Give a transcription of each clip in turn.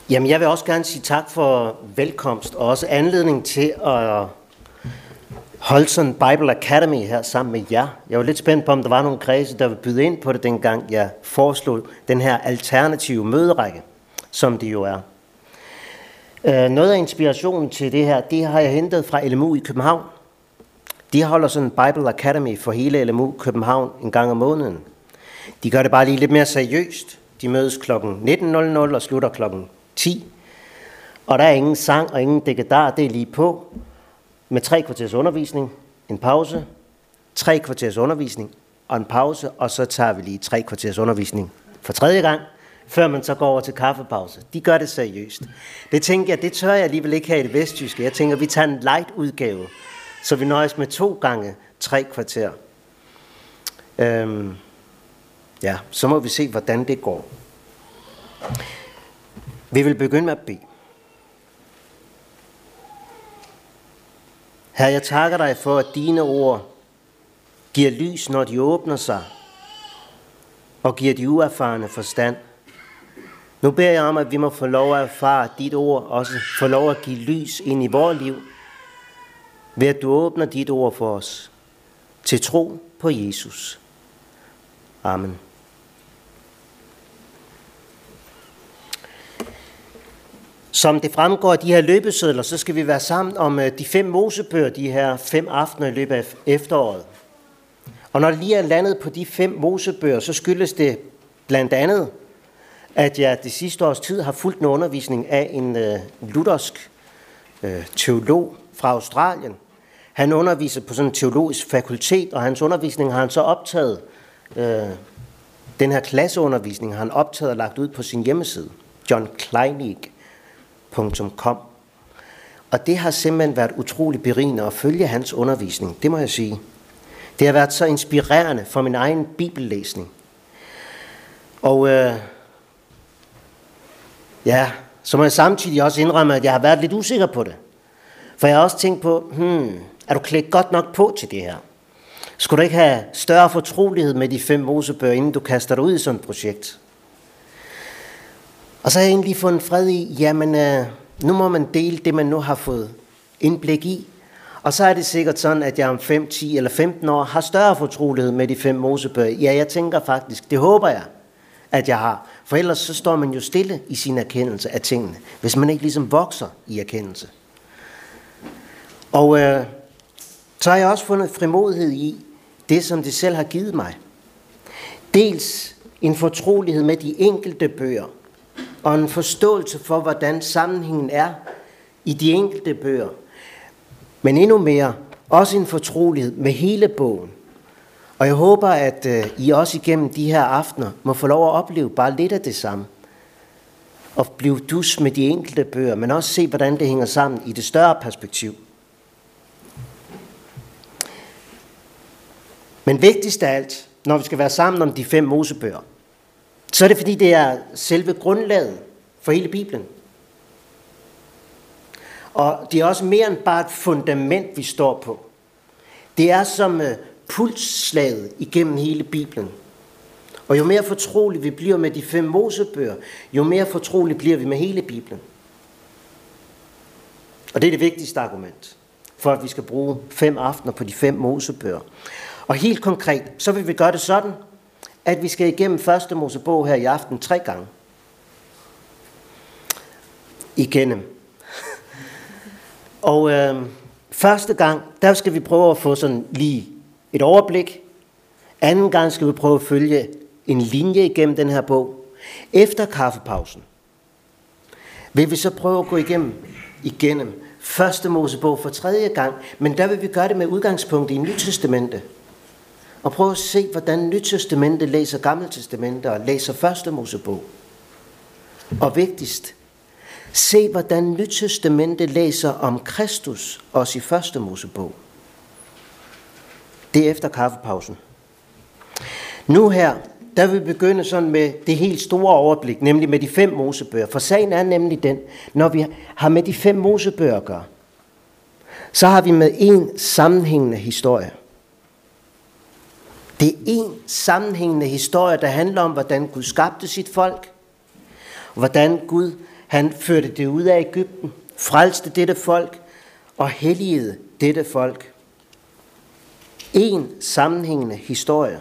Jamen, jeg vil også gerne sige tak for velkomst, og også anledning til at holde sådan Bible Academy her sammen med jer. Jeg var lidt spændt på, om der var nogle kredse, der ville byde ind på det, dengang jeg foreslog den her alternative møderække, som det jo er. Noget af inspirationen til det her, det har jeg hentet fra LMU i København. De holder sådan en Bible Academy for hele LMU København en gang om måneden. De gør det bare lige lidt mere seriøst. De mødes kl. 19.00 og slutter kl. 10. Og der er ingen sang og ingen dekadar, det er lige på. Med 3 kvarters undervisning, en pause, 3 kvarters undervisning og en pause, og så tager vi lige 3 kvarters undervisning for tredje gang, før man så går over til kaffepause. De gør det seriøst. Det tænker jeg, det tør jeg alligevel ikke have i det vestjyske. Jeg tænker, vi tager en light udgave, så vi nøjes med 2 gange 3 kvarter. Ja, så må vi se, hvordan det går. Vi vil begynde med at bede. Herre, jeg takker dig for, at dine ord giver lys, når de åbner sig, og giver de uerfarne forstand. Nu beder jeg om, at vi må få lov at erfare, at dit ord også får lov at give lys ind i vores liv, ved at du åbner dit ord for os, til tro på Jesus. Amen. Som det fremgår af de her løbesedler, så skal vi være sammen om de 5 Mosebøger, de her 5 aftener i løbet af efteråret. Og når det lige er landet på de 5 Mosebøger, så skyldes det blandt andet, at jeg det sidste års tid har fulgt en undervisning af en luthersk teolog fra Australien. Han underviser på sådan en teologisk fakultet, og hans undervisning har han så optaget, den her klasseundervisning har han optaget og lagt ud på sin hjemmeside, johnkleinig.com. Og det har simpelthen været utrolig berigende at følge hans undervisning, det må jeg sige. Det har været så inspirerende for min egen bibellæsning. Og så må jeg samtidig også indrømme, at jeg har været lidt usikker på det. For jeg har også tænkt på, er du klædt godt nok på til det her? Skulle du ikke have større fortrolighed med de 5 Mosebøger, inden du kaster dig ud i sådan et projekt? Og så har jeg egentlig fundet fred i, jamen nu må man dele det, man nu har fået indblik i. Og så er det sikkert sådan, at jeg om 5, 10 eller 15 år har større fortrolighed med de 5 Mosebøger. Ja, jeg tænker faktisk, det håber jeg, at jeg har. For ellers så står man jo stille i sin erkendelse af tingene, hvis man ikke ligesom vokser i erkendelse. Og så har jeg også fundet frimodighed i det, som det selv har givet mig. Dels en fortrolighed med de enkelte bøger, og en forståelse for, hvordan sammenhængen er i de enkelte bøger. Men endnu mere, også en fortrolighed med hele bogen. Og jeg håber, at I også igennem de her aftener må få lov at opleve bare lidt af det samme. Og blive dus med de enkelte bøger, men også se, hvordan det hænger sammen i det større perspektiv. Men vigtigst af alt, når vi skal være sammen om de 5 Mosebøger, så er det fordi, det er selve grundlaget for hele Bibelen. Og det er også mere end bare et fundament, vi står på. Det er som pulsslaget igennem hele Bibelen. Og jo mere fortrolige vi bliver med de 5 Mosebøger, jo mere fortrolige bliver vi med hele Bibelen. Og det er det vigtigste argument, for at vi skal bruge 5 aftener på de 5 Mosebøger. Og helt konkret, så vil vi gøre det sådan, at vi skal igennem 1. Mosebog her i aften 3 gange. Igennem. Og første gang, der skal vi prøve at få sådan lige et overblik. Anden gang skal vi prøve at følge en linje igennem den her bog. Efter kaffepausen vil vi så prøve at gå igennem 1. Mosebog for 3. gang, men der vil vi gøre det med udgangspunkt i Nyt Testamente. Og prøve at se, hvordan Nyt Testamente læser Gamle Testamente og læser 1. Mosebog. Og vigtigst, se hvordan Nyt Testamente læser om Kristus også i 1. Mosebog. Det er efter kaffepausen. Nu her, der vil vi begynde sådan med det helt store overblik, nemlig med de 5 Mosebøger. For sagen er nemlig den, når vi har med de 5 Mosebøger at gøre, så har vi med en sammenhængende historie. Det er en sammenhængende historie, der handler om, hvordan Gud skabte sit folk, hvordan Gud Han førte det ud af Egypten, frelste dette folk og helligede dette folk. En sammenhængende historie.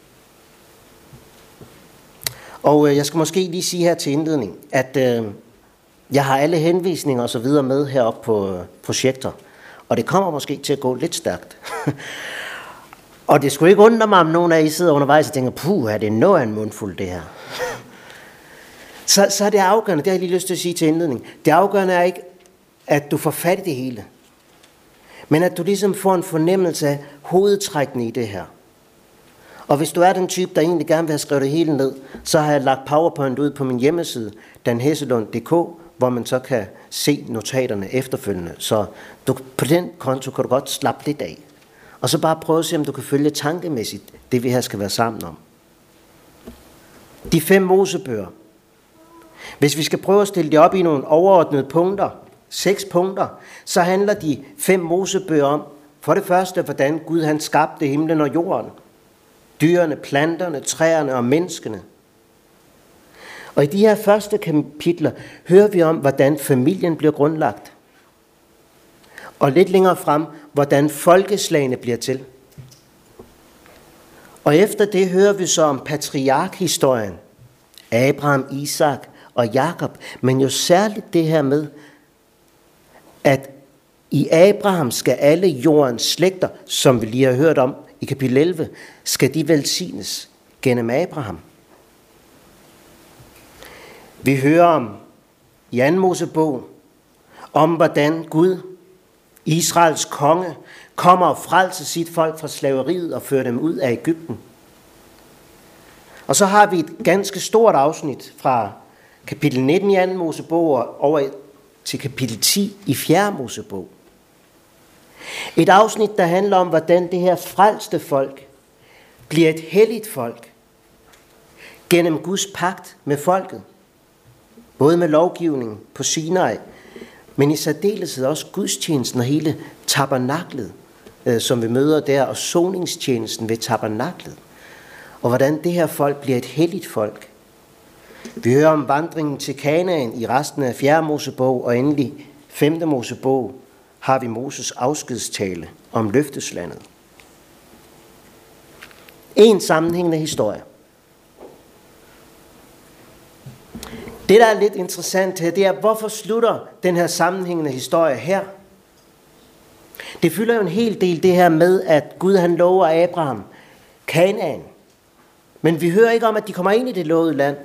Og jeg skal måske lige sige her til indledning, at jeg har alle henvisninger og så videre med heroppe på projektor. Og det kommer måske til at gå lidt stærkt. Og det skulle ikke undre mig, om nogen af I sidder undervejs og tænker, puh, er det noget af en mundfuld det her? Så er det afgørende, det har jeg lige lyst til at sige til indledning. Det afgørende er ikke, at du får fat i det hele. Men at du ligesom får en fornemmelse af hovedtrækkene i det her. Og hvis du er den type, der egentlig gerne vil have skrevet det hele ned, så har jeg lagt PowerPoint ud på min hjemmeside, danhesselund.dk, hvor man så kan se notaterne efterfølgende. Så på den konto kan du godt slappe lidt af. Og så bare prøve at se, om du kan følge tankemæssigt det, vi her skal være sammen om. De 5 Mosebøger. Hvis vi skal prøve at stille det op i nogle overordnede punkter, 6 punkter, så handler de 5 Mosebøger om, for det første, hvordan Gud han skabte himlen og jorden, dyrene, planterne, træerne og menneskene. Og i de her første kapitler hører vi om, hvordan familien bliver grundlagt. Og lidt længere frem, hvordan folkeslagene bliver til. Og efter det hører vi så om patriarkhistorien. Abraham, Isak og Jakob. Men jo særligt det her med, at i Abraham skal alle jordens slægter, som vi lige har hørt om i kapitel 11, skal de velsignes gennem Abraham. Vi hører om i 2. Mosebog, om hvordan Gud, Israels konge, kommer og frelser sit folk fra slaveriet og fører dem ud af Egypten. Og så har vi et ganske stort afsnit fra kapitel 19 i 2. Mosebog og over til kapitel 10 i 4. Mosebog. Et afsnit, der handler om, hvordan det her frelste folk bliver et helligt folk gennem Guds pagt med folket. Både med lovgivningen på Sinai, men i særdeleshed også gudstjenesten og hele tabernaklet, som vi møder der, og soningstjenesten ved tabernaklet. Og hvordan det her folk bliver et helligt folk. Vi hører om vandringen til Kanaan i resten af 4. Mosebog, og endelig 5. Mosebog har vi Moses afskedstale om løfteslandet. En sammenhængende historie. Det, der er lidt interessant her, det er, hvorfor slutter den her sammenhængende historie her? Det fylder jo en hel del det her med, at Gud han lover Abraham Kanaan. Men vi hører ikke om, at de kommer ind i det lovede land.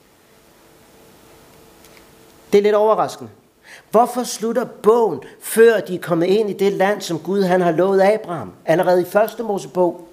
Det er lidt overraskende. Hvorfor slutter bogen, før de er kommet ind i det land, som Gud han har lovet Abraham? Allerede i 1. Mosebog.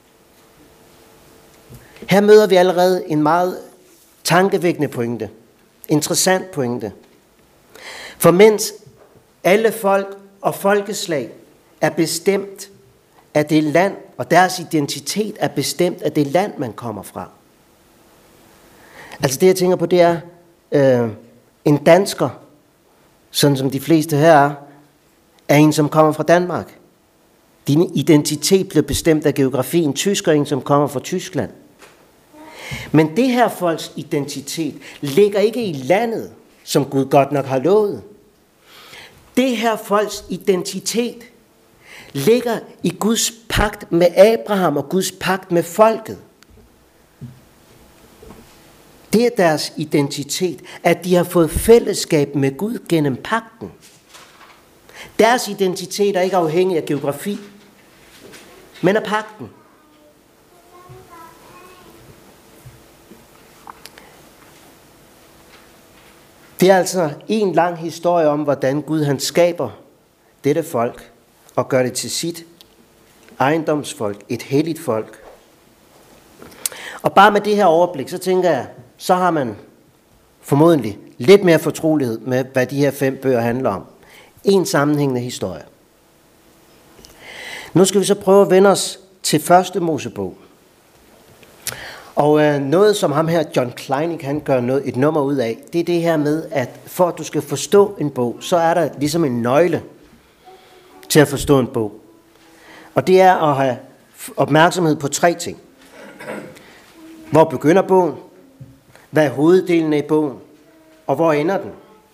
Her møder vi allerede en meget tankevækkende pointe. Interessant pointe. For mens alle folk og folkeslag er bestemt af det land, og deres identitet er bestemt af det land, man kommer fra. Altså det, jeg tænker på, det er en dansker, sådan som de fleste her er en, som kommer fra Danmark. Din identitet bliver bestemt af geografien. Tysker er en, som kommer fra Tyskland. Men det her folks identitet ligger ikke i landet, som Gud godt nok har lovet. Det her folks identitet ligger i Guds pagt med Abraham og Guds pagt med folket. Det er deres identitet, at de har fået fællesskab med Gud gennem pagten. Deres identitet er ikke afhængig af geografi, men af pagten. Det er altså en lang historie om, hvordan Gud han skaber dette folk og gør det til sit ejendomsfolk, et helligt folk. Og bare med det her overblik, så tænker jeg, så har man formodentlig lidt mere fortrolighed med, hvad de her 5 bøger handler om. En sammenhængende historie. Nu skal vi så prøve at vende os til 1. Mosebog. Og noget, som ham her, John Kleinig, han gør et nummer ud af, det er det her med, at for at du skal forstå en bog, så er der ligesom en nøgle til at forstå en bog. Og det er at have opmærksomhed på 3 ting. Hvor begynder bogen? Hvad er hoveddelen af bogen? Og hvor ender den?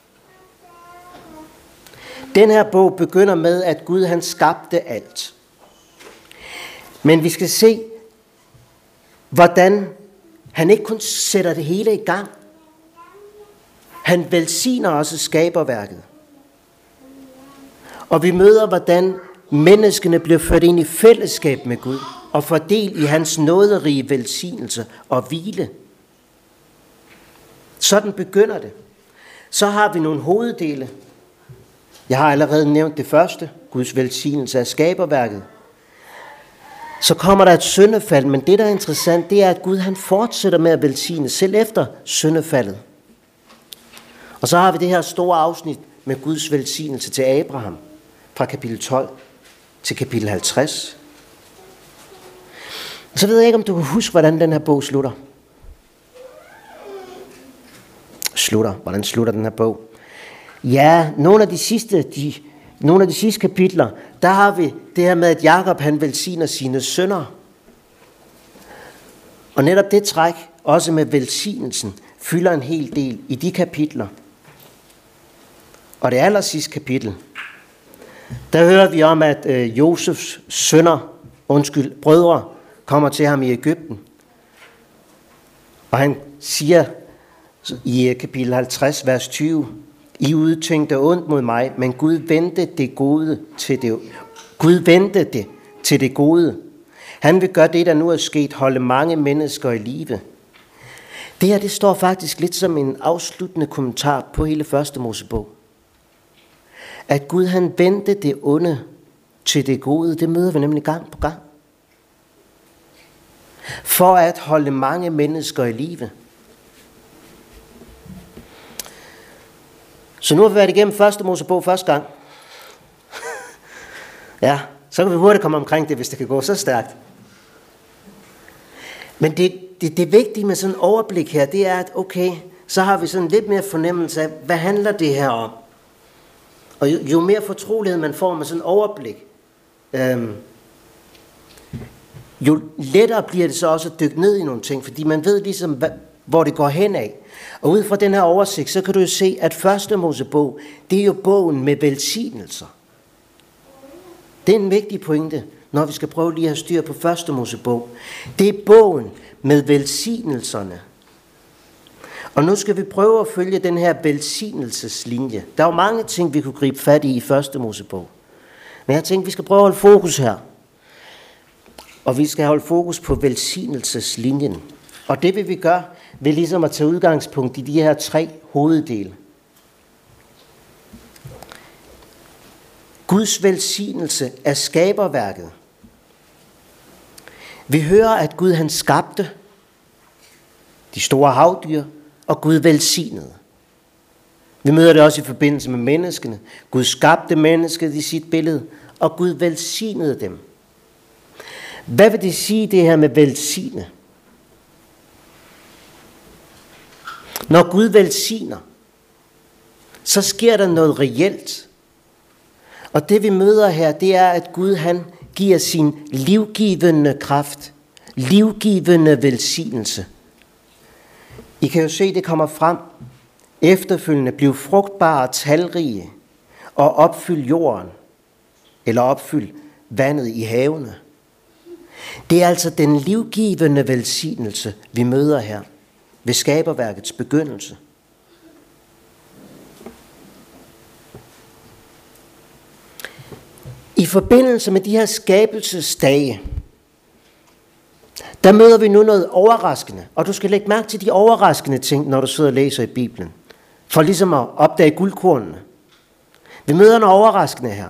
Den her bog begynder med, at Gud han skabte alt. Men vi skal se, hvordan han ikke kun sætter det hele i gang. Han velsigner også skaberværket. Og vi møder, hvordan menneskene bliver ført ind i fællesskab med Gud og får del i hans nåderige velsignelse og hvile. Sådan begynder det. Så har vi nogle hoveddele. Jeg har allerede nævnt det første, Guds velsignelse af skaberværket. Så kommer der et syndefald, men det der er interessant, det er, at Gud han fortsætter med at velsigne, selv efter syndefaldet. Og så har vi det her store afsnit med Guds velsignelse til Abraham, fra kapitel 12 til kapitel 50. Og så ved jeg ikke, om du kan huske, hvordan den her bog slutter. Hvordan slutter den her bog? Ja, nogle af de sidste kapitler, der har vi det her med, at Jakob han velsigner sine sønner. Og netop det træk, også med velsignelsen, fylder en hel del i de kapitler. Og det aller sidste kapitel, der hører vi om, at Josefs brødre, kommer til ham i Egypten. Og han siger i kapitel 50, vers 20, I udtænkte ondt mod mig, men Gud vendte det til det gode. Han vil gøre det, der nu er sket, holde mange mennesker i live. Det her, det står faktisk lidt som en afsluttende kommentar på hele første Mosebog. At Gud han vendte det onde til det gode, det møder vi nemlig gang på gang. For at holde mange mennesker i live. Så nu har vi været igennem første Mosebog første gang. Ja, så kan vi hurtigt komme omkring det, hvis det kan gå så stærkt. Men det vigtige med sådan en overblik her, det er, at okay, så har vi sådan lidt mere fornemmelse af, hvad handler det her om? Og jo mere fortrolighed man får med sådan en overblik, jo lettere bliver det så også at dykke ned i nogle ting, fordi man ved ligesom, hvor det går hen af. Og ud fra den her oversigt, så kan du jo se, at første Mosebog, det er jo bogen med velsignelser. Det er en vigtig pointe, når vi skal prøve lige at have styr på første Mosebog. Det er bogen med velsignelserne. Og nu skal vi prøve at følge den her velsignelseslinje. Der er jo mange ting, vi kunne gribe fat i første Mosebog. Men jeg tænkte, vi skal prøve at holde fokus her. Og vi skal holde fokus på velsignelseslinjen. Og det vil vi gøre ved ligesom at tage udgangspunkt i de her 3 hoveddele. Guds velsignelse af skaberværket. Vi hører, at Gud han skabte de store havdyr, og Gud velsignede. Vi møder det også i forbindelse med menneskene. Gud skabte mennesket i sit billede, og Gud velsignede dem. Hvad vil det sige, det her med velsigne? Når Gud velsigner, så sker der noget reelt. Og det vi møder her, det er, at Gud han giver sin livgivende kraft, livgivende velsignelse. I kan jo se, det kommer frem. Efterfølgende bliv frugtbare og talrige, og opfyld jorden, eller opfyld vandet i havene. Det er altså den livgivende velsignelse, vi møder her ved skaberværkets begyndelse. I forbindelse med de her skabelsesdage, der møder vi nu noget overraskende, og du skal lægge mærke til de overraskende ting, når du sidder og læser i Bibelen, for ligesom at opdage guldkornene. Vi møder noget overraskende her,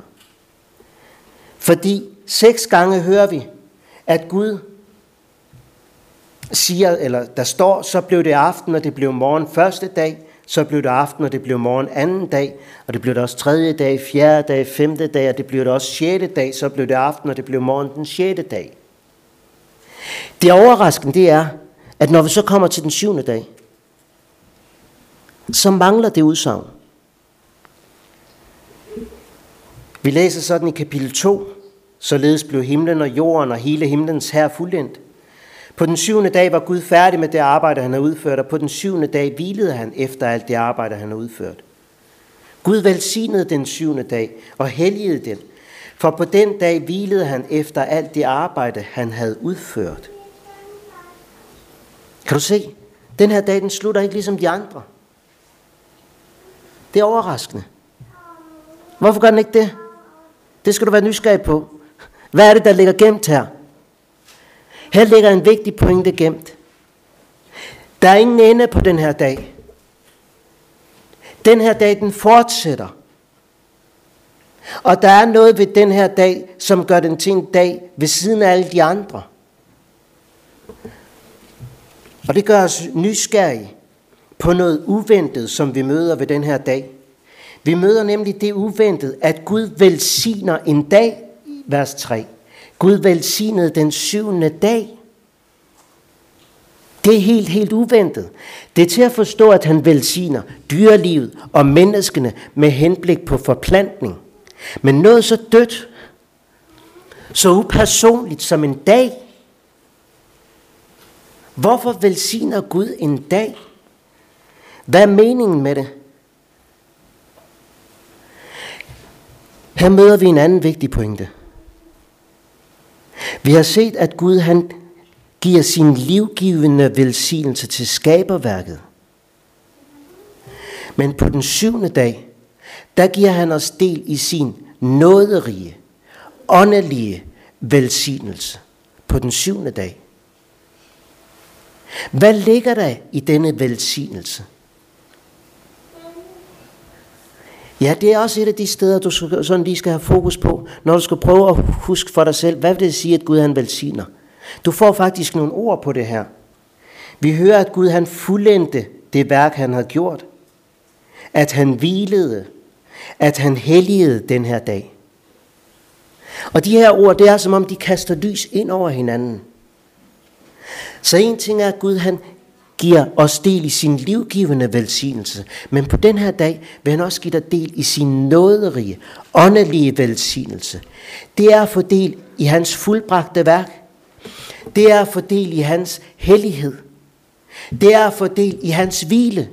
fordi 6 gange hører vi, at Gud siger, eller der står, så blev det aften, og det blev morgen første dag, så blev det aften, og det blev morgen anden dag, og det blev det også 3. dag, 4. dag, 5. dag, og det blev det også 6. dag, så blev det aften, og det blev morgen den 6. dag. Det overraskende, det er, at når vi så kommer til den 7. dag, så mangler det udsagn. Vi læser sådan i kapitel 2, således blev himlen og jorden og hele himlens hær fuldendt. På den 7. dag var Gud færdig med det arbejde, han havde udført, og på den 7. dag hvilede han efter alt det arbejde, han havde udført. Gud velsignede den 7. dag og helligede den, for på den dag hvilede han efter alt det arbejde, han havde udført. Kan du se? Den her dag, den slutter ikke ligesom de andre. Det er overraskende. Hvorfor gør den ikke det? Det skal du være nysgerrig på. Hvad er det, der ligger gemt her? Her ligger en vigtig pointe gemt. Der er ingen ende på den her dag. Den her dag, den fortsætter. Og der er noget ved den her dag, som gør den til en dag ved siden af alle de andre. Og det gør os nysgerrige på noget uventet, som vi møder ved den her dag. Vi møder nemlig det uventede, at Gud velsigner en dag, vers 3. Gud velsignede den 7. dag. Det er helt uventet. Det er til at forstå, at han velsigner dyrelivet og menneskene med henblik på forplantning. Men noget så dødt, så upersonligt som en dag. Hvorfor velsigner Gud en dag? Hvad er meningen med det? Her møder vi en anden vigtig pointe. Vi har set, at Gud han giver sin livgivende velsignelse til skaberværket. Men på den 7. dag, der giver han os del i sin nåderige, åndelige velsignelse på den 7. dag. Hvad ligger der i denne velsignelse? Ja, det er også et af de steder, du sådan lige skal have fokus på, når du skal prøve at huske for dig selv, hvad vil det sige, at Gud han velsigner? Du får faktisk nogle ord på det her. Vi hører, at Gud han fuldendte det værk, han har gjort. At han hvilede. At han helligede den her dag. Og de her ord, det er som om de kaster lys ind over hinanden. Så en ting er, at Gud han giver os del i sin livgivende velsignelse. Men på den her dag vil han også give dig del i sin nåderige, åndelige velsignelse. Det er at få del i hans fuldbragte værk. Det er at få del i hans hellighed. Det er at få del i hans hvile.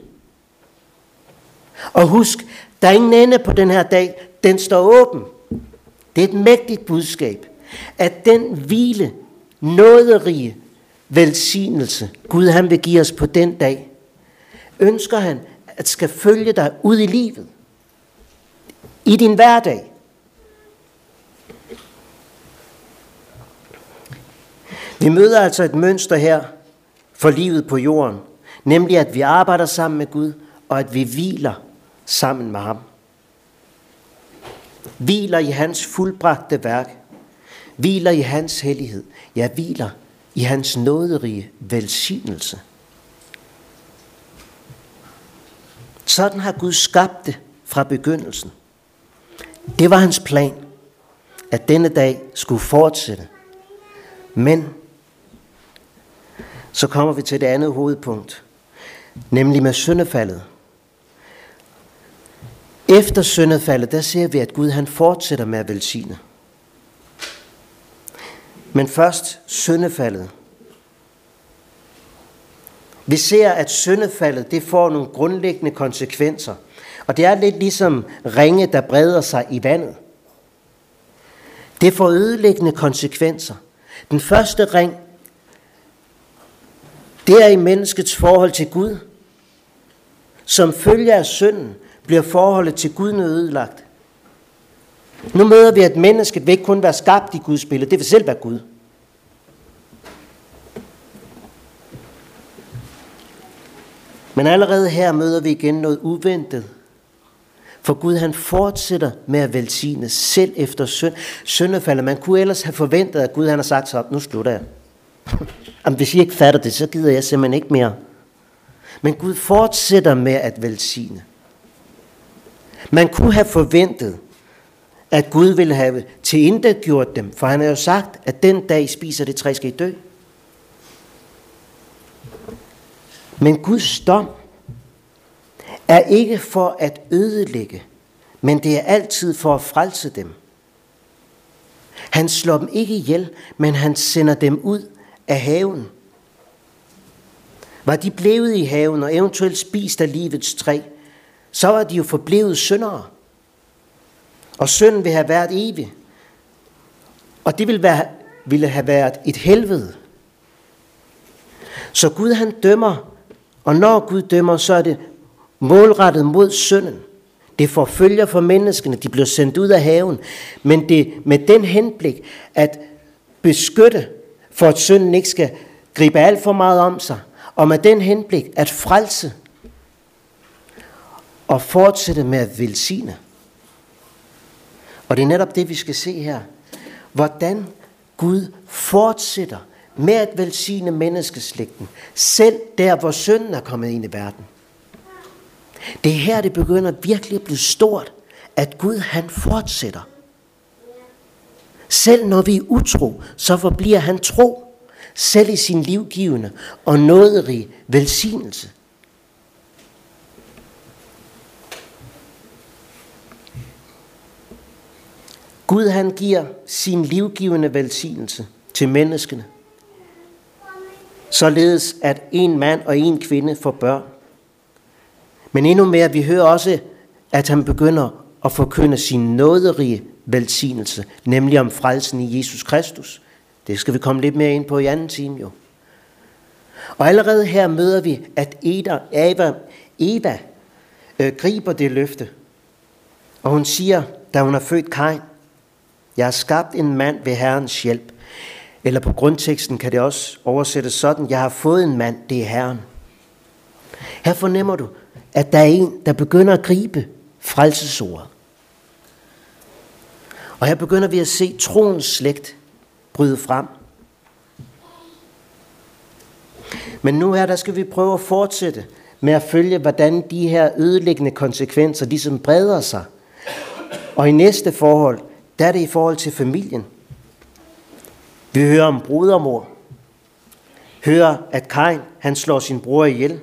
Og husk, der er ingen ende på den her dag. Den står åben. Det er et mægtigt budskab, at den hvile, nåderige velsignelse, Gud han vil give os på den dag, ønsker han at skal følge dig ud i livet. I din hverdag. Vi møder altså et mønster her for livet på jorden, nemlig at vi arbejder sammen med Gud, og at vi hviler sammen med ham. Hviler i hans fuldbragte værk. Hviler i hans hellighed. Ja, hviler i hans nåderige velsignelse. Sådan har Gud skabt det fra begyndelsen. Det var hans plan, at denne dag skulle fortsætte. Men så kommer vi til det andet hovedpunkt, nemlig med syndefaldet. Efter syndefaldet, der ser vi, at Gud han fortsætter med at velsigne. Men først syndefaldet. Vi ser, at syndefaldet det får nogle grundlæggende konsekvenser. Og det er lidt ligesom ringe, der breder sig i vandet. Det får ødelæggende konsekvenser. Den første ring, det er i menneskets forhold til Gud. Som følge af synden bliver forholdet til Gud ødelagt. Nu møder vi, at mennesket vil ikke kun være skabt i Guds billede, det vil selv være Gud. Men allerede her møder vi igen noget uventet. For Gud han fortsætter med at velsigne selv efter syndefaldet. Man kunne ellers have forventet, at Gud han har sagt så, nu slutter jeg. Jamen, hvis I ikke fatter det, så gider jeg simpelthen ikke mere. Men Gud fortsætter med at velsigne. Man kunne have forventet, at Gud ville have tilintetgjort dem, for han har jo sagt, at den dag I spiser det træ, skal I dø. Men Guds dom er ikke for at ødelægge, men det er altid for at frelse dem. Han slår dem ikke ihjel, men han sender dem ud af haven. Var de blevet i haven og eventuelt spist af livets træ, så var de jo forblevet syndere. Og synden vil have været evig. Og det ville have været et helvede. Så Gud han dømmer, og når Gud dømmer, så er det målrettet mod synden. Det forfølger for menneskene, de bliver sendt ud af haven, men det med den henblik at beskytte, for at synden ikke skal gribe alt for meget om sig, og med den henblik at frelse og fortsætte med at velsigne. Og det er netop det, vi skal se her. Hvordan Gud fortsætter med at velsigne menneskeslægten, selv der, hvor synden er kommet ind i verden. Det er her, det begynder virkelig at blive stort, at Gud han fortsætter. Selv når vi er utro, så forbliver han tro, selv i sin livgivende og nåderige velsignelse. Gud han giver sin livgivende velsignelse til menneskene, således at en mand og en kvinde får børn. Men endnu mere, vi hører også, at han begynder at forkynde sin nåderige velsignelse, nemlig om frelsen i Jesus Kristus. Det skal vi komme lidt mere ind på i anden time jo. Og allerede her møder vi, at Eva griber det løfte. Og hun siger, da hun har født Kain, jeg har skabt en mand ved Herrens hjælp. Eller på grundteksten kan det også oversættes sådan, jeg har fået en mand, det er Herren. Her fornemmer du, at der er en, der begynder at gribe frelsesordet. Og her begynder vi at se troens slægt bryde frem. Men nu her, der skal vi prøve at fortsætte med at følge, hvordan de her ødelæggende konsekvenser ligesom breder sig. Og i næste forhold, der er det i forhold til familien. Vi hører om brodermord. Hører, at Kain, han slår sin bror ihjel.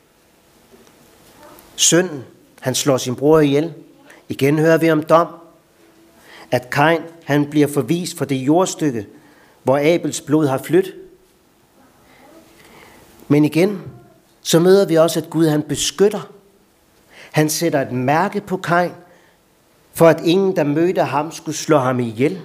Sønnen, han slår sin bror ihjel. Igen hører vi om dom. At Kain, han bliver forvist for det jordstykke, hvor Abels blod har flyttet. Men igen, så møder vi også, at Gud han beskytter. Han sætter et mærke på Kain, for at ingen, der mødte ham, skulle slå ham ihjel.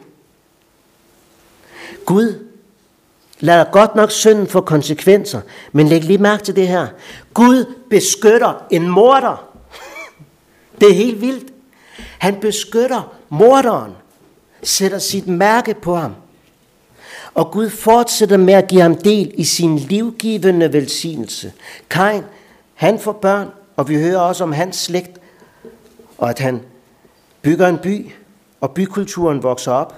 Gud lader godt nok synden få konsekvenser, men læg lige mærke til det her. Gud beskytter en morder. Det er helt vildt. Han beskytter morderen, sætter sit mærke på ham. Og Gud fortsætter med at give ham del i sin livgivende velsignelse. Kain, han får børn, og vi hører også om hans slægt, og at han bygger en by, og bykulturen vokser op.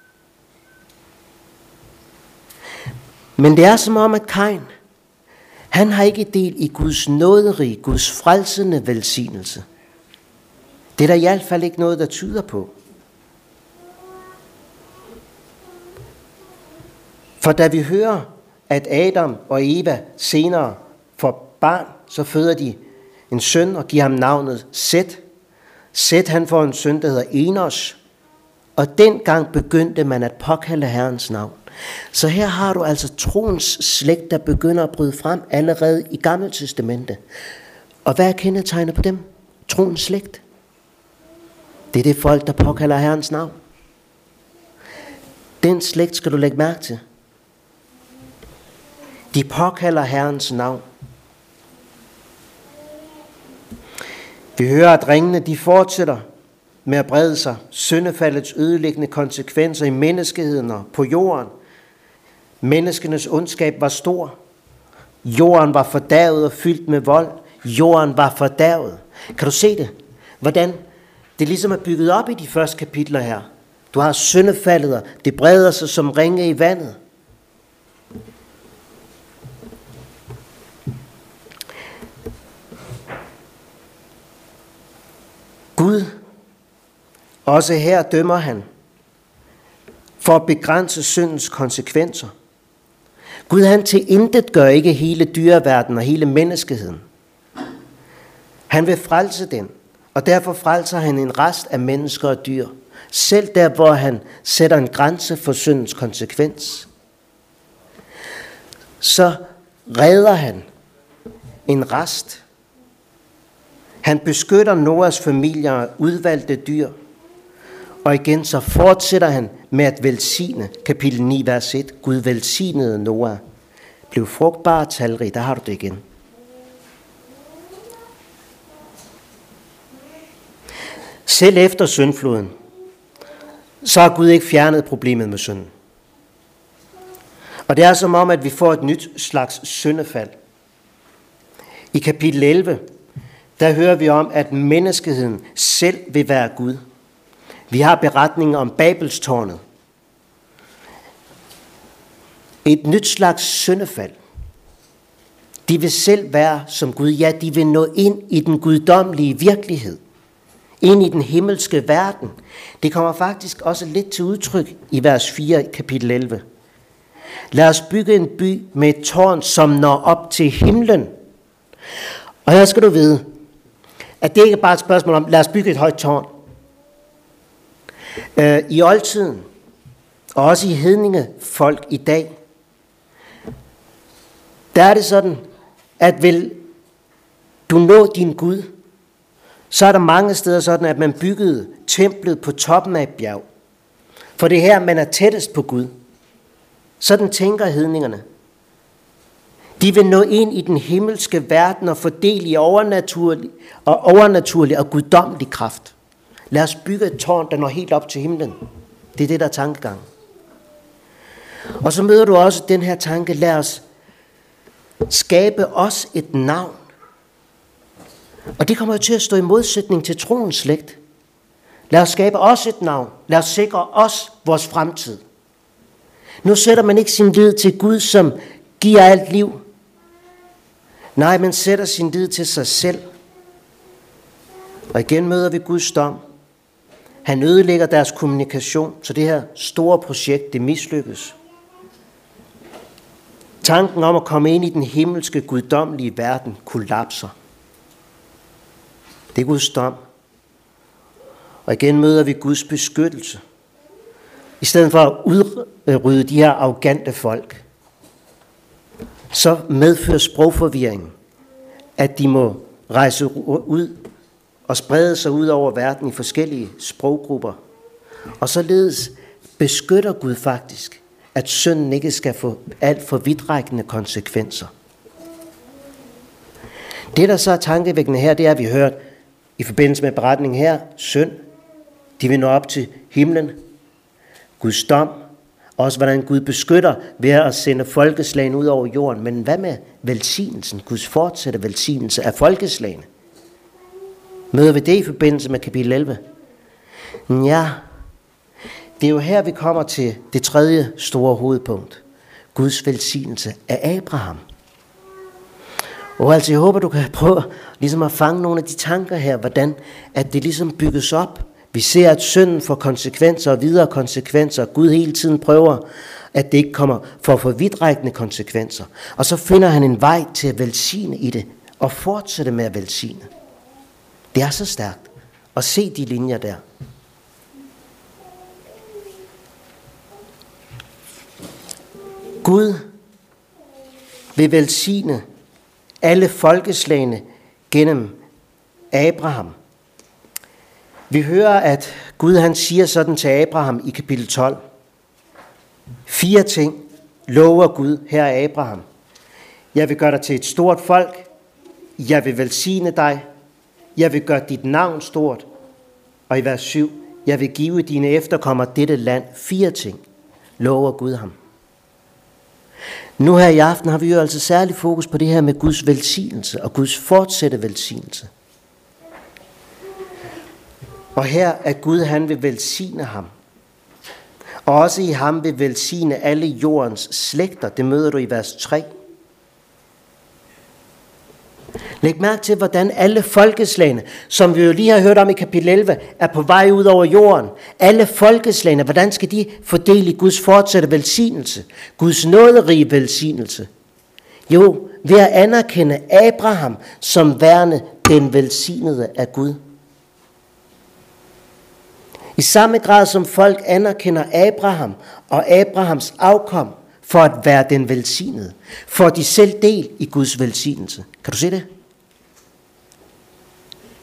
Men det er som om, at Kain, han har ikke del i Guds nåderige, Guds frelsende velsignelse. Det er der i hvert fald ikke noget, der tyder på. For da vi hører, at Adam og Eva senere får barn, så føder de en søn og giver ham navnet Set. Set han får en søn, der hedder Enos. Og dengang begyndte man at påkalde Herrens navn. Så her har du altså troens slægt, der begynder at bryde frem allerede i Gamle Testamente. Og hvad er kendetegnet på dem? Troens slægt. Det er det folk, der påkalder Herrens navn. Den slægt skal du lægge mærke til. De påkalder Herrens navn. Vi hører, at ringene de fortsætter med at brede sig. Syndefaldets ødelæggende konsekvenser i menneskeheden og på jorden. Menneskenes ondskab var stor. Jorden var fordærvet og fyldt med vold. Jorden var fordærvet. Kan du se det? Hvordan det ligesom er bygget op i de første kapitler her. Du har syndefaldet, og det breder sig som ringe i vandet. Gud, også her dømmer han for at begrænse syndens konsekvenser. Gud han tilintetgør ikke hele dyreverdenen og hele menneskeheden. Han vil frelse den, og derfor frelser han en rest af mennesker og dyr, selv der hvor han sætter en grænse for syndens konsekvens. Så redder han en rest Han beskytter Noahs familie og udvalgte dyr. Og igen så fortsætter han med at velsigne. Kapitel 9, vers 1. Gud velsignede Noah. Blev frugtbar og talrig. Der har du det igen. Selv efter syndfloden, så har Gud ikke fjernet problemet med synden. Og det er som om, at vi får et nyt slags syndefald. I kapitel 11, der hører vi om, at menneskeheden selv vil være Gud. Vi har beretningen om Babelstårnet. Et nyt slags syndefald. De vil selv være som Gud. Ja, de vil nå ind i den guddommelige virkelighed. Ind i den himmelske verden. Det kommer faktisk også lidt til udtryk i vers 4 i kapitel 11. Lad os bygge en by med et tårn, som når op til himlen. Og her skal du vide, at det ikke bare er et spørgsmål om, lad os bygge et højt tårn. I oldtiden, og også i hedningefolk i dag, der er det sådan, at vil du nå din Gud, så er der mange steder sådan, at man byggede templet på toppen af et bjerg. For det er her, man er tættest på Gud. Sådan tænker hedningerne. De vil nå ind i den himmelske verden og fordele i overnaturlig og guddommelig kraft. Lad os bygge et tårn, der når helt op til himlen. Det er det, der er tankegang. Og så møder du også den her tanke, lad os skabe os et navn. Og det kommer jo til at stå i modsætning til troens slægt. Lad os skabe os et navn. Lad os sikre os vores fremtid. Nu sætter man ikke sin lid til Gud, som giver alt liv. Nej, man sætter sin lid til sig selv. Og igen møder vi Guds dom. Han ødelægger deres kommunikation, så det her store projekt, det mislykkes. Tanken om at komme ind i den himmelske, guddommelige verden kollapser. Det er Guds dom. Og igen møder vi Guds beskyttelse. I stedet for at udrydde de her arrogante folk, så medfører sprogforvirringen, at de må rejse ud og sprede sig ud over verden i forskellige sproggrupper. Og således beskytter Gud faktisk, at synden ikke skal få alt for vidtrækkende konsekvenser. Det, der så er tankevækkende her, det er, at vi hørt i forbindelse med beretningen her, synd, de vil nå op til himlen, Guds dom, også hvordan Gud beskytter ved at sende folkeslagene ud over jorden. Men hvad med velsignelsen, Guds fortsatte velsignelse af folkeslagene? Møder vi det i forbindelse med kapitel 11? Ja, det er jo her, vi kommer til det tredje store hovedpunkt. Guds velsignelse af Abraham. Og altså, jeg håber, du kan prøve ligesom at fange nogle af de tanker her, hvordan at det ligesom bygges op. Vi ser, at synden får konsekvenser og videre konsekvenser. Gud hele tiden prøver, at det ikke kommer for at få vidtrækkende konsekvenser. Og så finder han en vej til at velsigne i det, og fortsætte med at velsigne. Det er så stærkt at se de linjer der. Gud vil velsigne alle folkeslagene gennem Abraham. Vi hører, at Gud han siger sådan til Abraham i kapitel 12. 4 ting lover Gud her af Abraham. Jeg vil gøre dig til et stort folk. Jeg vil velsigne dig. Jeg vil gøre dit navn stort. Og i vers 7. Jeg vil give dine efterkommere dette land. 4 ting lover Gud ham. Nu her i aften har vi jo altså særlig fokus på det her med Guds velsignelse og Guds fortsatte velsignelse. Og her er Gud, han vil velsigne ham. Og også i ham vil velsigne alle jordens slægter. Det møder du i vers 3. Læg mærke til, hvordan alle folkeslagene, som vi jo lige har hørt om i kapitel 11, er på vej ud over jorden. Alle folkeslagene, hvordan skal de fordele i Guds fortsatte velsignelse? Guds nåderige velsignelse? Jo, ved at anerkende Abraham som værende den velsignede af Gud. I samme grad som folk anerkender Abraham og Abrahams afkom for at være den velsignede, får de selv del i Guds velsignelse. Kan du se det?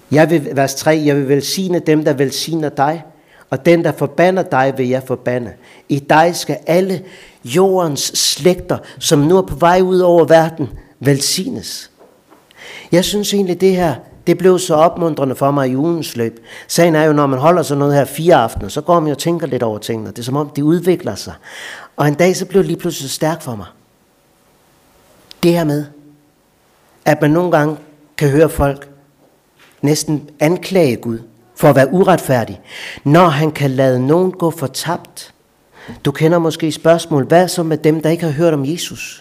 Vers 3, jeg vil velsigne dem, der velsigner dig, og den, der forbander dig, vil jeg forbande. I dig skal alle jordens slægter, som nu er på vej ud over verden, velsignes. Jeg synes egentlig, det her, det blev så opmuntrende for mig i ugens løb. Sagen er jo, når man holder sådan noget her 4 aftener, så går man jo og tænker lidt over tingene. Det er som om, de udvikler sig. Og en dag, så blev det lige pludselig så stærkt for mig. Det her med, at man nogle gange kan høre folk næsten anklage Gud for at være uretfærdig, når han kan lade nogen gå fortabt. Du kender måske spørgsmål, hvad så med dem, der ikke har hørt om Jesus?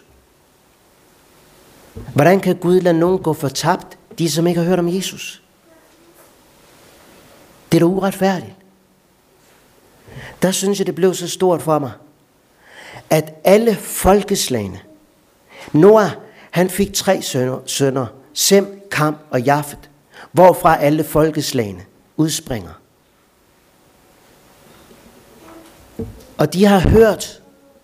Hvordan kan Gud lade nogen gå fortabt, de som ikke har hørt om Jesus? Det er da uretfærdigt. Der synes jeg, det blev så stort for mig, at alle folkeslagene, Noah, han fik 3 sønner, Sem, Kam og Jafet, hvorfra alle folkeslagene udspringer. Og de har hørt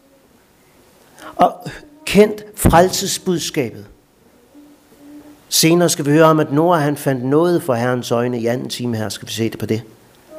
og kendt frelsesbudskabet. Senere skal vi høre om, at Noah han fandt noget for Herrens øjne. I anden time her skal vi se det på det.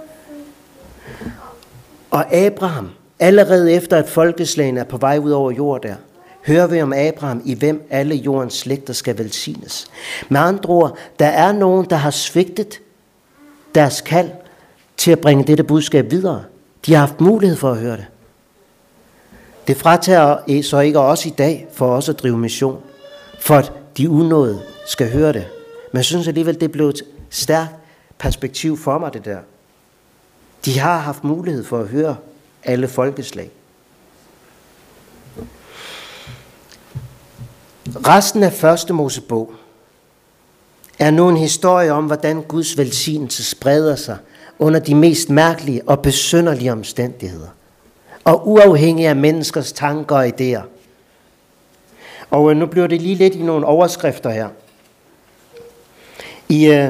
Og Abraham, allerede efter at folkeslagene er på vej ud over jord der, hører vi om Abraham, i hvem alle jordens slægter skal velsignes. Med andre ord, der er nogen, der har svigtet deres kald til at bringe dette budskab videre. De har haft mulighed for at høre det. Det fratager så ikke os i dag for os at drive mission, for at de unåede skal høre det. Men jeg synes alligevel, det blev et stærkt perspektiv for mig, det der. De har haft mulighed for at høre alle folkeslag. Resten af første Mosebog er nu en historie om, hvordan Guds velsignelse spreder sig under de mest mærkelige og besynderlige omstændigheder, og uafhængig af menneskers tanker og idéer. Og nu bliver det lige lidt i nogle overskrifter her. I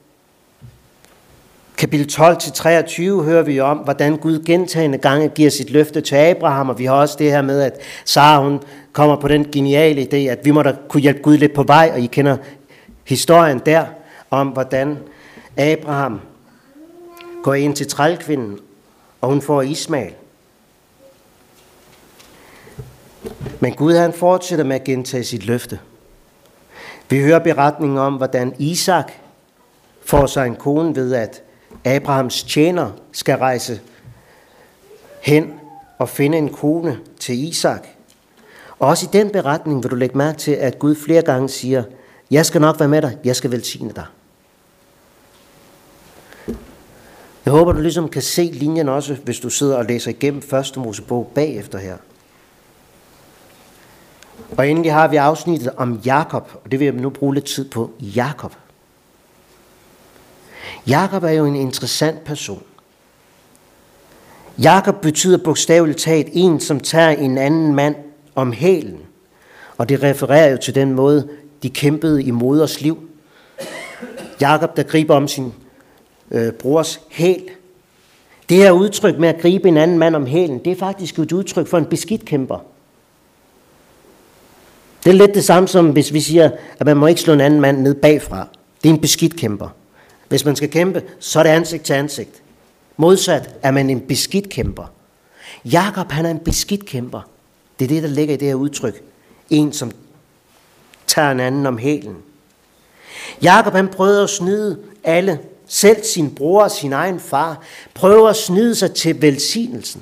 kapitel 12-23 hører vi om, hvordan Gud gentagne gange giver sit løfte til Abraham, og vi har også det her med, at Sara hun kommer på den geniale idé, at vi må da kunne hjælpe Gud lidt på vej, og I kender historien der, om hvordan Abraham går ind til trælkvinden, og hun får Ismael. Men Gud han fortsætter med at gentage sit løfte. Vi hører beretningen om, hvordan Isak får sig en kone ved, at Abrahams tjener skal rejse hen og finde en kone til Isak. Og også i den beretning vil du lægge mærke til, at Gud flere gange siger, jeg skal nok være med dig, jeg skal velsigne dig. Jeg håber, du ligesom kan se linjen også, hvis du sidder og læser igennem første Mosebog bagefter her. Og endelig har vi afsnittet om Jakob, og det vil jeg nu bruge lidt tid på. Jakob. Jakob er jo en interessant person. Jakob betyder bogstaveligt talt en, som tager en anden mand om hælen. Og det refererer jo til den måde, de kæmpede i moders liv. Jakob, der griber om sin brors hæl. Det her udtryk med at gribe en anden mand om hælen, det er faktisk et udtryk for en beskidt kæmper. Det er lidt det samme som, hvis vi siger, at man må ikke slå en anden mand ned bagfra. Det er en beskidt kæmper. Hvis man skal kæmpe, så er det ansigt til ansigt. Modsat er man en beskidt kæmper. Jakob, han er en beskidt kæmper. Det er det, der ligger i det her udtryk. En, som tager en anden om hælen. Jakob, han prøvede at snyde alle, selv sin bror og sin egen far, prøver at snyde sig til velsignelsen.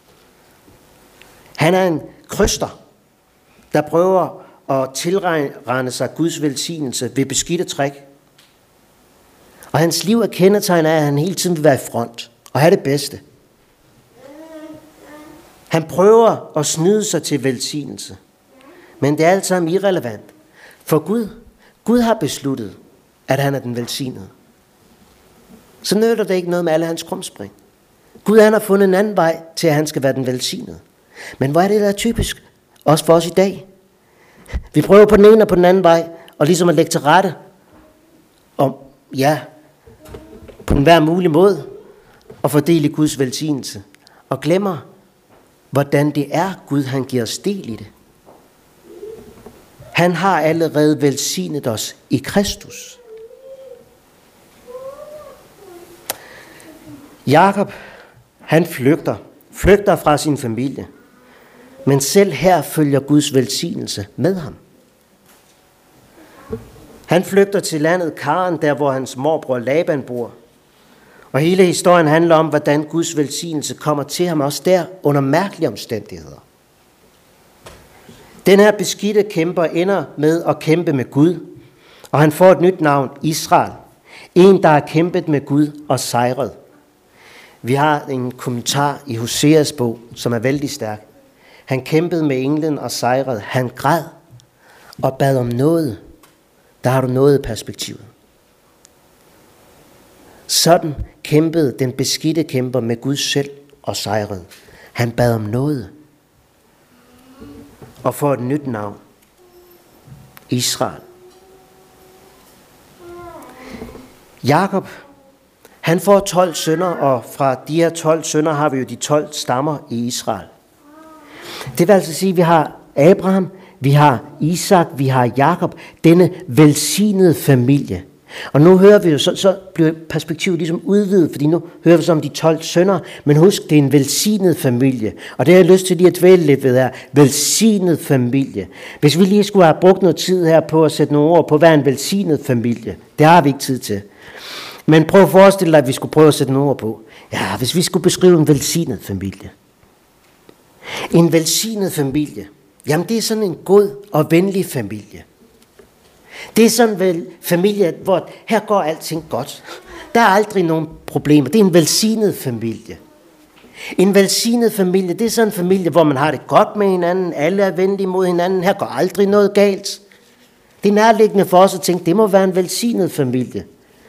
Han er en kryster, der prøver at tilregne sig Guds velsignelse ved beskidte træk. Og hans liv er kendetegnet af, at han hele tiden vil være i front og have det bedste. Han prøver at snyde sig til velsignelse. Men det er alt sammen irrelevant. For Gud har besluttet, at han er den velsignede. Så nytter det ikke noget med alle hans krumspring. Gud han har fundet en anden vej til, at han skal være den velsignede. Men hvor er det, der er typisk? Også for os i dag. Vi prøver på den ene og på den anden vej, og ligesom at lægge til rette. Og ja, på en hver mulig måde, at fordele Guds velsignelse. Og glemmer, hvordan det er, Gud han giver os del i det. Han har allerede velsignet os i Kristus. Jakob, han flygter fra sin familie. Men selv her følger Guds velsignelse med ham. Han flygter til landet Karan, der hvor hans morbror Laban bor. Og hele historien handler om, hvordan Guds velsignelse kommer til ham også der under mærkelige omstændigheder. Den her beskidte kæmper ender med at kæmpe med Gud, og han får et nyt navn, Israel. En, der har kæmpet med Gud og sejret. Vi har en kommentar i Hoseas bog, som er vældig stærk. Han kæmpede med englen og sejrede. Han græd og bad om noget. Der har du noget i perspektivet. Sådan kæmpede den beskidte kæmper med Gud selv og sejrede. Han bad om noget. Og får et nyt navn. Israel. Jakob, han får 12 sønner, og fra de her 12 sønner har vi jo de 12 stammer i Israel. Det vil altså sige, at vi har Abraham, vi har Isak, vi har Jakob, denne velsignede familie. Og nu hører vi jo, så bliver perspektivet ligesom udvidet, fordi nu hører vi så om de 12 sønner, men husk, det er en velsignet familie. Og det har jeg lyst til lige at dvæle lidt ved her. Velsignet familie. Hvis vi lige skulle have brugt noget tid her på at sætte nogle ord på, hvad er en velsignet familie, det har vi ikke tid til. Men prøv at forestille dig, at vi skulle prøve at sætte nogle ord på. Ja, hvis vi skulle beskrive en velsignet familie. En velsignet familie, jamen det er sådan en god og venlig familie. Det er sådan vel familie, hvor her går alting godt. Der er aldrig nogen problemer. Det er en velsignet familie. En velsignet familie, det er sådan en familie, hvor man har det godt med hinanden. Alle er venlige mod hinanden. Her går aldrig noget galt. Det er nærliggende for os at tænke, det må være en velsignet familie.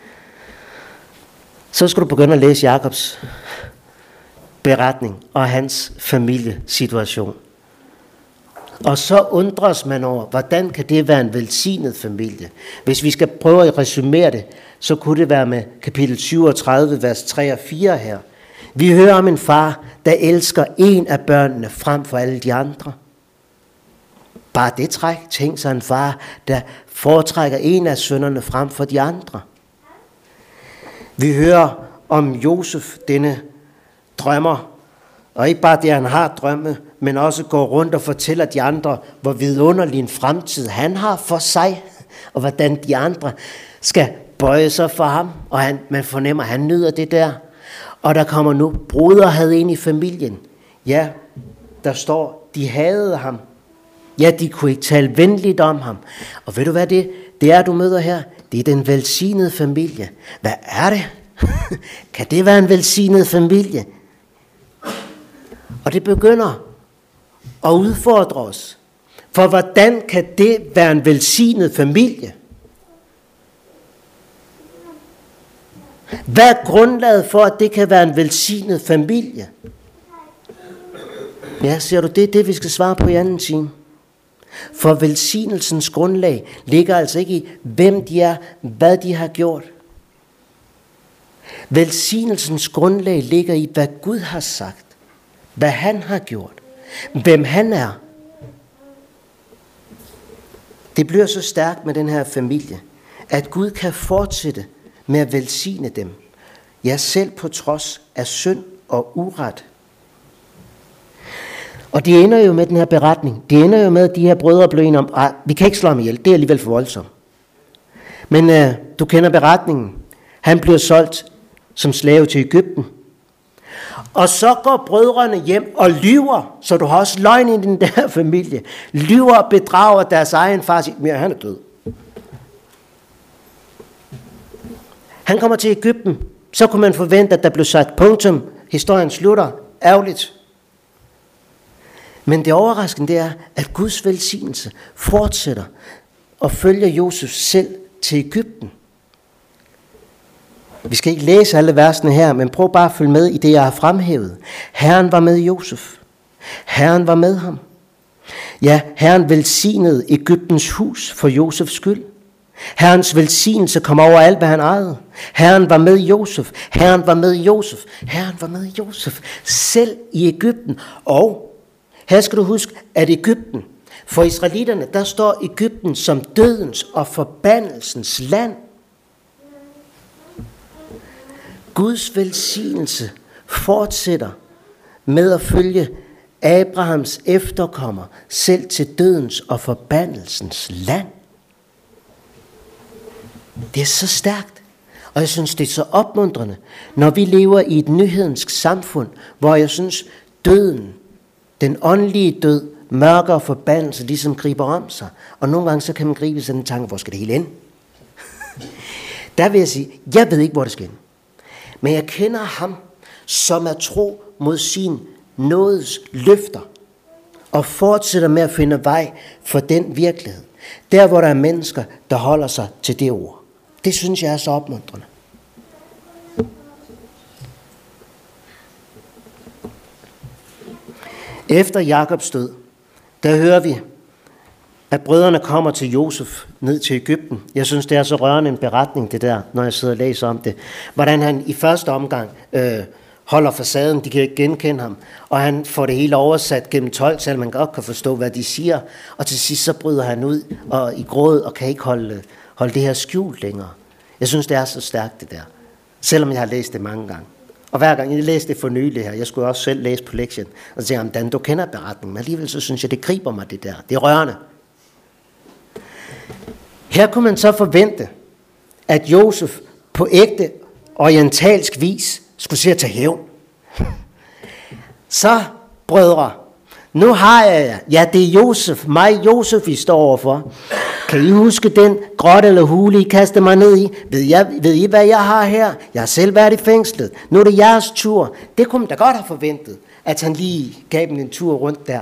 Så skal du begynde at læse Jakobs beretning og hans familiesituation. Og så undres man over, hvordan kan det være en velsignet familie? Hvis vi skal prøve at resumere det, så kunne det være med kapitel 37, vers 3 og 4 her. Vi hører om en far, der elsker en af børnene frem for alle de andre. Bare det træk, tænk sig en far, der foretrækker en af sønnerne frem for de andre. Vi hører om Josef, denne drømmer, og ikke bare det, han har drømme, men også går rundt og fortæller de andre, hvor vidunderlig en fremtid han har for sig, og hvordan de andre skal bøje sig for ham, og man fornemmer, at han nyder det der. Og der kommer nu broderhad ind i familien. Ja, der står, de hadede ham. Ja, de kunne ikke tale venligt om ham. Og ved du hvad det er, du møder her? Det er den velsignede familie. Hvad er det? Kan det være en velsignet familie? Og det begynder at udfordre os. For hvordan kan det være en velsignet familie? Hvad er grundlaget for, at det kan være en velsignet familie? Ja, ser du, det er det, vi skal svare på i anden time. For velsignelsens grundlag ligger altså ikke i, hvem de er, hvad de har gjort. Velsignelsens grundlag ligger i, hvad Gud har sagt, hvad han har gjort, hvem han er. Det bliver så stærkt med den her familie, at Gud kan fortsætte med at velsigne dem. Ja, selv på trods af synd og uret. Og det ender jo med den her beretning. Det ender jo med, at de her brødre blev enige om, vi kan ikke slå ham ihjel, det er alligevel for voldsomt. Men du kender beretningen. Han bliver solgt som slave til Egypten. Og så går brødrene hjem og lyver, så du har også løgn i den der familie. Lyver og bedrager deres egen far og siger, men han er død. Han kommer til Egypten, så kunne man forvente, at der blev sat punktum. Historien slutter. Ærgerligt. Men det overraskende det er, at Guds velsignelse fortsætter og følger Josef selv til Egypten. Vi skal ikke læse alle versene her, men prøv bare at følge med i det, jeg har fremhævet. Herren var med Josef. Herren var med ham. Ja, Herren velsignede Egyptens hus for Josefs skyld. Herrens velsignelse kom over alt, hvad han ejede. Herren var med Josef. Herren var med Josef. Herren var med Josef. Selv i Egypten. Og her skal du huske, at Egypten, for israelitterne, der står Egypten som dødens og forbandelsens land. Guds velsignelse fortsætter med at følge Abrahams efterkommer selv til dødens og forbandelsens land. Det er så stærkt, og jeg synes, det er så opmuntrende, når vi lever i et nyhedensk samfund, hvor jeg synes, døden, den åndelige død, mørke og forbandelse, ligesom griber om sig. Og nogle gange så kan man gribe sådan en tanke, hvor skal det hele ende? Der vil jeg sige, jeg ved ikke, hvor det skal ende. Men jeg kender ham, som er tro mod sin nådes løfter, og fortsætter med at finde vej for den virkelighed. Der, hvor der er mennesker, der holder sig til det ord. Det synes jeg er så opmuntrende. Efter Jakobs død, der hører vi, at brødrene kommer til Josef ned til Egypten. Jeg synes, det er så rørende en beretning, det der, når jeg sidder og læser om det. Hvordan han i første omgang holder facaden, de kan ikke genkende ham, og han får det hele oversat gennem 12, så man godt kan forstå, hvad de siger. Og til sidst så bryder han ud og i gråd og kan ikke holde det her skjult længere. Jeg synes, det er så stærkt det der, selvom jeg har læst det mange gange. Og hver gang jeg læste det for nylig her, jeg skulle også selv læse på lektien, og så siger han, Dan, du kender beretningen, men alligevel så synes jeg, det griber mig det der. Det er rørende. Her kunne man så forvente, at Josef på ægte orientalsk vis skulle se at tage hævn. Så, brødre, nu har jeg jer. Ja, det er Josef, I står overfor. Kan I huske den grotte eller hule, I kastede mig ned i? Ved I, hvad jeg har her? Jeg har selv været i fængslet. Nu er det jeres tur. Det kunne man da godt have forventet, at han lige gav dem en tur rundt der.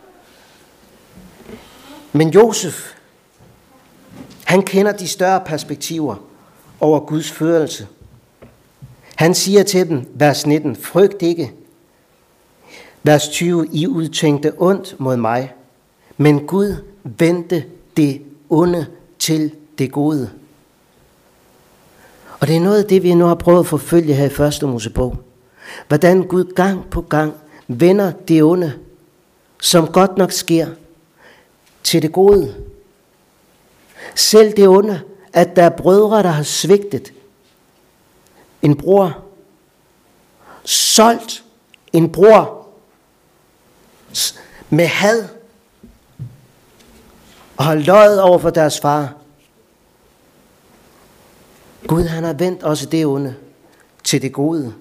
Men Josef, han kender de større perspektiver over Guds førelse. Han siger til dem, vers 19, frygt ikke. Vers 20, I udtænkte ondt mod mig, men Gud vendte det onde til det gode. Og det er noget af det, vi nu har prøvet at forfølge her i første Mosebog. Hvordan Gud gang på gang vender det onde, som godt nok sker, til det gode. Selv det onde, at der er brødre, der har svigtet en bror, solgt en bror med had, og har løjet over for deres far. Gud, han har vendt også det onde til det gode.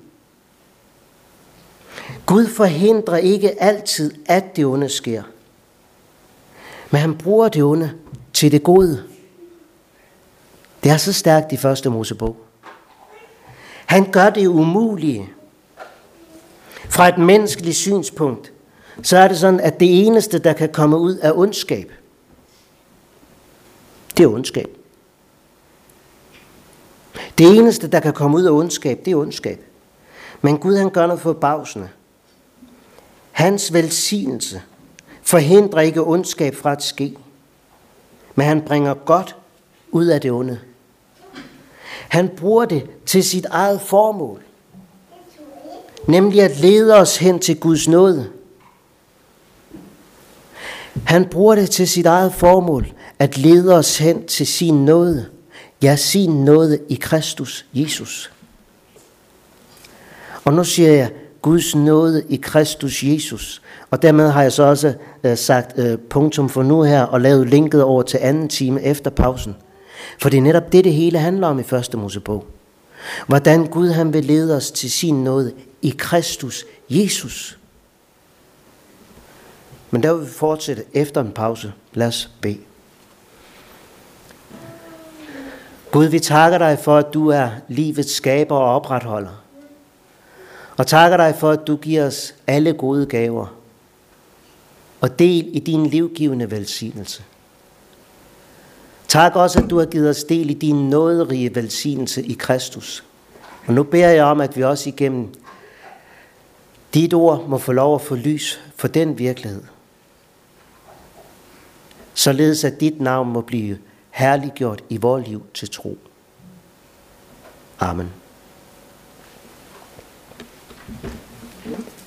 Gud forhindrer ikke altid, at det onde sker. Men han bruger det onde til det gode. Det er så stærkt i første Mosebog. Han gør det umulige. Fra et menneskeligt synspunkt, så er det sådan, at det eneste, der kan komme ud af ondskab, det er ondskab. Det eneste, der kan komme ud af ondskab, det er ondskab. Men Gud, han gør noget forbavsende. Hans velsignelse forhindrer ikke ondskab fra at ske, men han bringer godt ud af det onde. Han bruger det til sit eget formål, nemlig at lede os hen til Guds nåde. Han bruger det til sit eget formål, at lede os hen til sin nåde. Ja, sin nåde i Kristus Jesus. Og nu siger jeg, Guds nåde i Kristus Jesus. Og dermed har jeg så også sagt punktum for nu her, og lavet linket over til anden time efter pausen. For det er netop det hele handler om i første Mosebog. Hvordan Gud han vil lede os til sin nåde i Kristus Jesus. Men der vil vi fortsætte efter en pause. Lad os bede. Gud, vi takker dig for, at du er livets skaber og opretholder. Og takker dig for, at du giver os alle gode gaver. Og del i din livgivende velsignelse. Tak også, at du har givet os del i din nåderige velsignelse i Kristus. Og nu beder jeg om, at vi også igennem dit ord må få lov at få lys for den virkelighed. Således at dit navn må blive herliggjort i vores liv til tro. Amen.